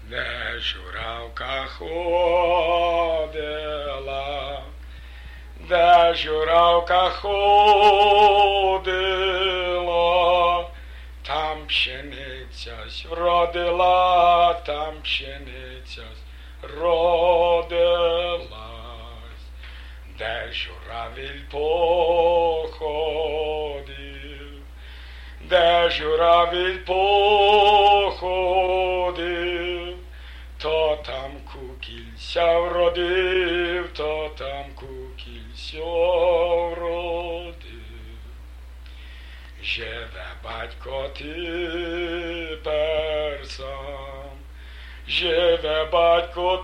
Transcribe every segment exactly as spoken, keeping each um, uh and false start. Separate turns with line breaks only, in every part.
де журавка ходила, де журавка ходила, там пшениця вродила, там пшениця родилась, де журавель походив, де журавель походив, то там кукільця вродив, то там кукільця вродив. Живе батько тепер сам, живе батько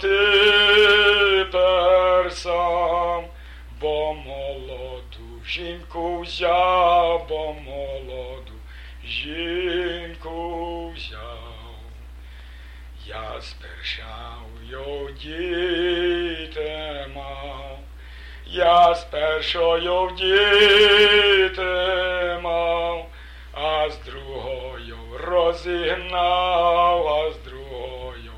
тепер сам, бо молоду жінку взяв, бо молоду жінку взяв. Я спершав його діти мав, я спершою діти мав, а з другою розігнав, а з другою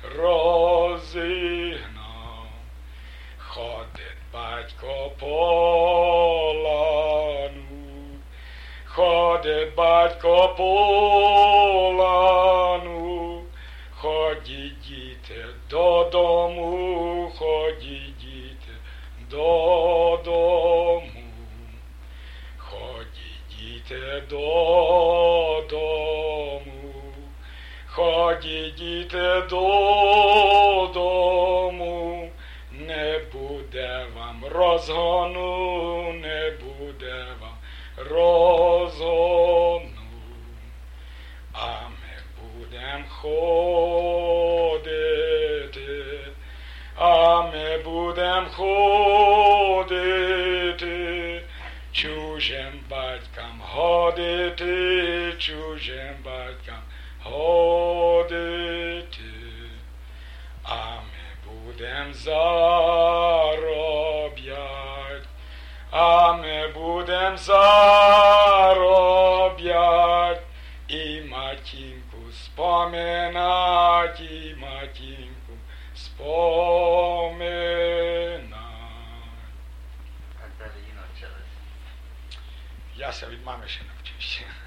розігнав. Ходить батько по лану, ходить батько по лану, ходіть діти додому, ходіть діти додому, ходіть діти додому, ходіть діти додому, не буде вам розгону, не буде вам розгону, а ми будем ходити, а ми будем ходити, чужим батькам годити, чужим батькам годити, а ми будем зароблять, а ми будем зароблять, і матінку споминать, і матінку споминать.
А де ви її навчились?
Я ся від мами ще навчився.